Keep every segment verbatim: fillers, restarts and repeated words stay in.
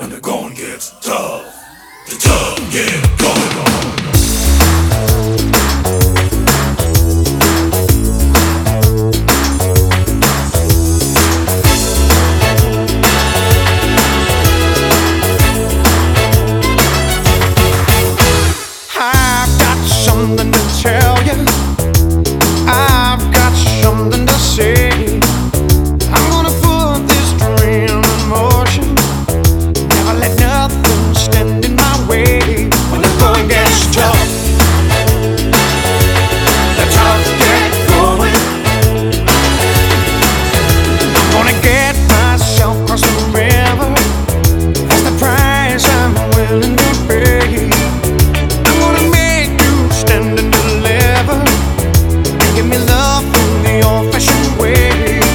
when the going gets tough. The tough get going. I've got something to tell you. I've got something to say. I'm gonna put this dream in motion. Never let nothing stand in my way. When the going gets tough, the tough get going. I'm gonna get myself across the river. That's the price I'm willing to pay. I'm gonna make you stand and deliver, and give me love from the old-fashioned way.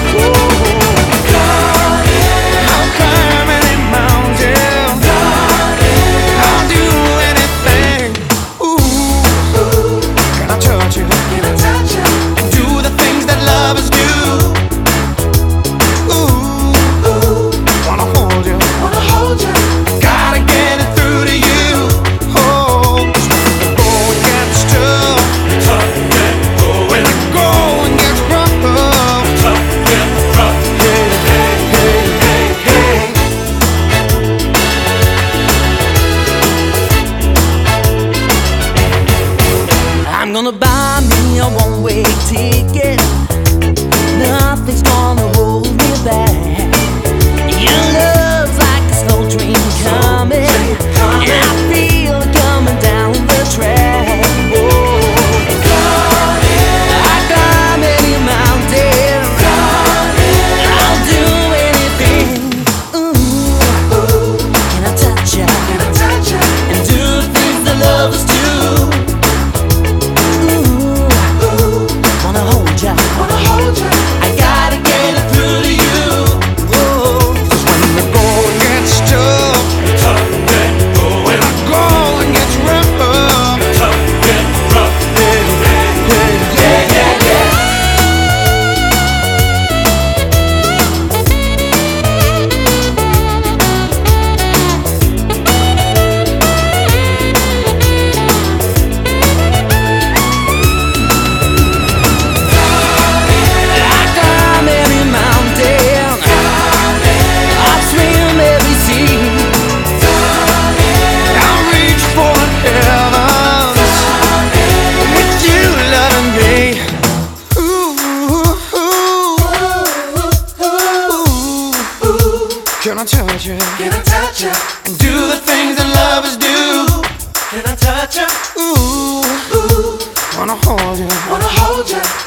I'm gonna buy me a one-way ticket. Nothing's gonna hold me back. Your love's like a slow train coming, and I feel it coming down the track. Oh, I climb any mountain, I'll do anything. Ooh, can I touch ya? And do the things that lovers do? Can I touch you? Can I touch ya? And do the things that lovers do? Can I touch ya? Ooh, Ooh, wanna hold you, wanna hold ya.